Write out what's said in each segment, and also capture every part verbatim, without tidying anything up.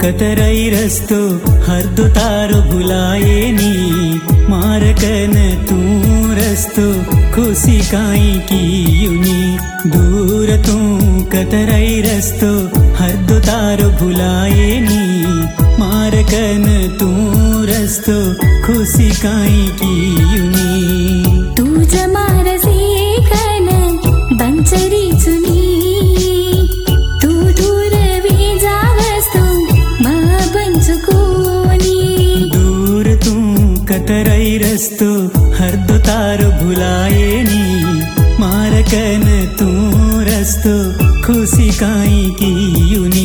कतराई रस्तो हरदो तारो भुलाए नी मारकन तू रस्तो खुशी काई की यूनी दूर तू कतराई रस्तो हरदो तारो भुलाए नी मारकन तू रस्तो खुशी काई की यूनी तुझ मारसे कन बंचरी चुनी तू दूर वे जावस्तो मा बंचुकोनी दूर तू कतराई रस्तो हरदो तारो भुलाए नी मारकन तू रस्तो खुशी काई की यूनी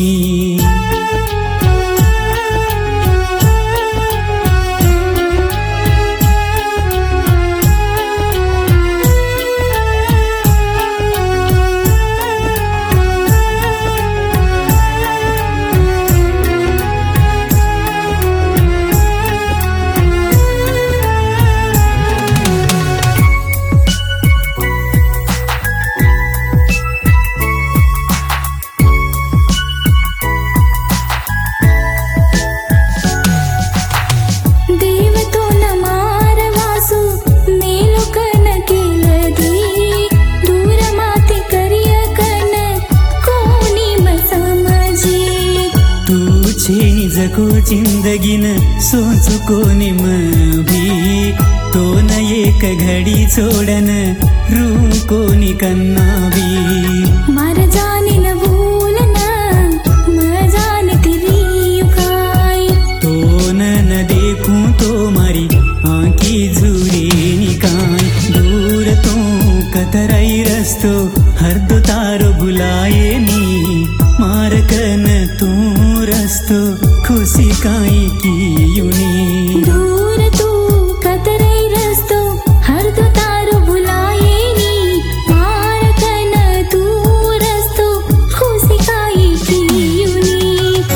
जको जिंदगीन सोचु कोनी भी तो न एक घड़ी छोड़न रू कोनी कन्ना भी मार जाने न भूलना म जान करी उखाई तो न न देखूं तो मारी आँखी झूरे निकाय दूर तो कतराई रस्तो हरदो तारो भुलाए नी मारकन तू रस्तो खुशी काई की यूनी दूर तू कतराई रस्तो हरदो तारो भुलाए नी मारकन तू रस्तो खुशी काई की यूनी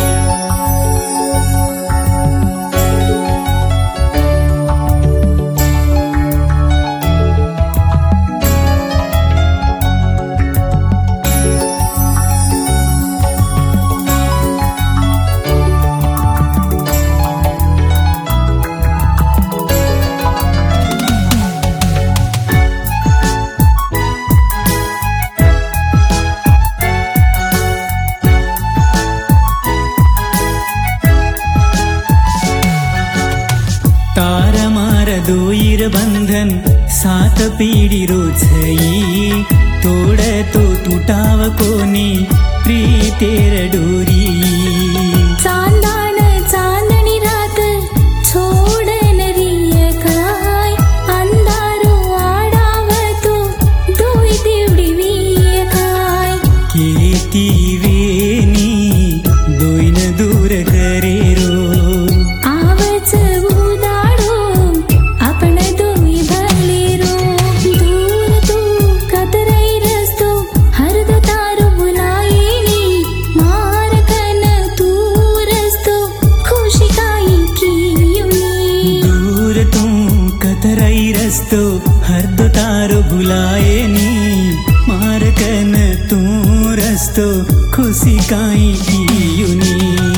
तारा मारा दोईर बंधन सात पीढ़ी रोछई तोड़ तो टूटाव कोनी प्रीतेर डोरी चांदान चांदनी रात छोड़न रिय काय अंधारो आडावतो दोई देवडी विय काय केती वेनी दोईन दूर करे रो आवच उदाडो आपण दोई भरले रो दूर तू कतराई रस्तो हरदो तारो भुलाए नी मारकन तू रस्तो खुशी काई की यूनी दूर तू कतराई रस्तो हरदो तारो भुलाए नी मारकन तू रस्तो खुशी काई की यूनी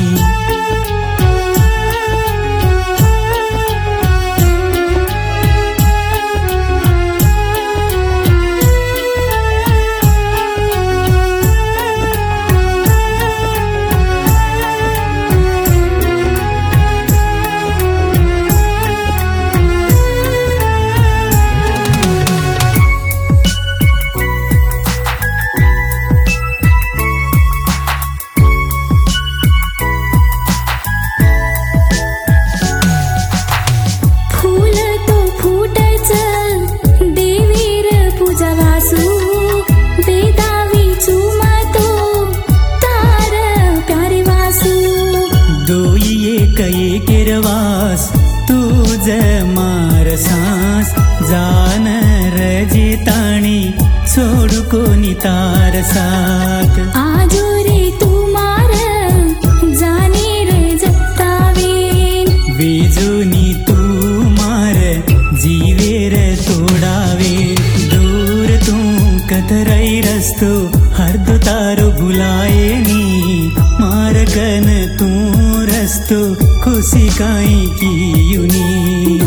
केरवास तुझ मार सांस जान रजे ताणी छोडू कोनी तार साथ आजो रे तू मार जाने रे जत्तावेन बेजोनी तू मार जीवेर तोडावे दूर तू कतराई रस्तो हरदो तारो भुलाए नी मारकन तू रस्तो खुसी काई कि युनी